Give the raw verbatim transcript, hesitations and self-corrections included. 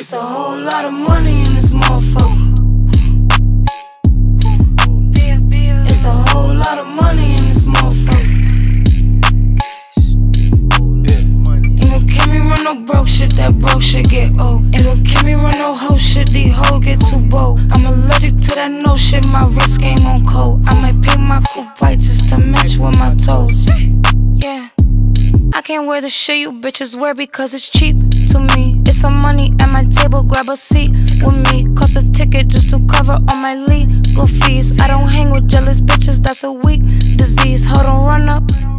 It's a whole lot of money in this motherfucker. It's a whole lot of money in this motherfucker. Ain't gon' keep me run no broke shit, that broke shit get old. Ain't gon' keep me run no hoe shit, these hoes get too bold. I'm allergic to that no shit, my wrist game on cold. I might pick my coupe white just to match with my toes. Yeah, I can't wear the shit you bitches wear because it's cheap to me. It's some money at my table, grab a seat with me. Cost a ticket just to cover all my legal fees. I don't hang with jealous bitches, that's a weak disease. Hold on, run up.